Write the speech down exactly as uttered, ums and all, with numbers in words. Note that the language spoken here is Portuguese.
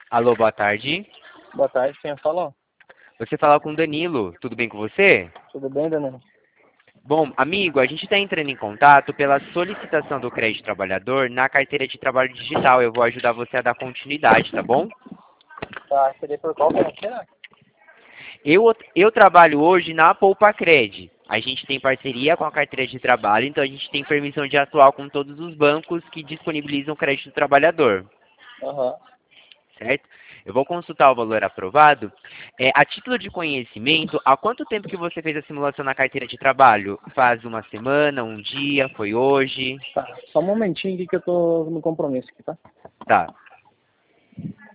Alô, boa tarde. Boa tarde, quem fala? Você fala com o Danilo, tudo bem com você? Tudo bem, Danilo? Bom, amigo, a gente está entrando em contato pela solicitação do crédito trabalhador na carteira de trabalho digital. Eu vou ajudar você a dar continuidade, tá bom? Tá, seria por qual financeira? Eu, eu trabalho hoje na Poupa Cred. A gente tem parceria com a carteira de trabalho, então a gente tem permissão de atuar com todos os bancos que disponibilizam crédito trabalhador, Aham. certo? Eu vou consultar o valor aprovado. É, a título de conhecimento, há quanto tempo que você fez a simulação na carteira de trabalho? Faz uma semana, um dia, foi hoje? Tá, só um momentinho aqui que eu tô no compromisso aqui, tá? Tá.